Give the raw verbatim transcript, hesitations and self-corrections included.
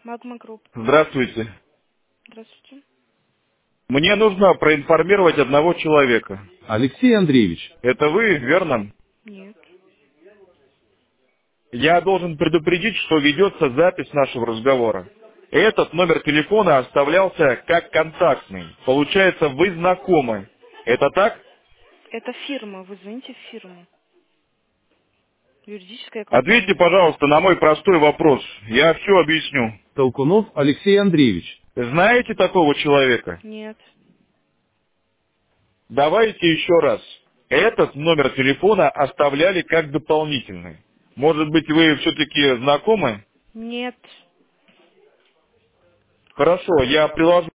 Магма Групп. Здравствуйте. Здравствуйте. Мне нужно проинформировать одного человека. Алексей Андреевич, Это вы, верно? Нет. Я должен предупредить, что ведется запись нашего разговора. Этот номер телефона оставлялся как контактный. Получается, вы знакомы. Это так? Это фирма. Вы звоните в фирму. Юридическая Ответьте, компания. пожалуйста, на мой простой вопрос. Я все объясню. Толкунов Алексей Андреевич. Знаете такого человека? Нет. Давайте еще раз. Этот номер телефона оставляли как дополнительный. Может быть, вы все-таки знакомы? Нет. Хорошо, я приложу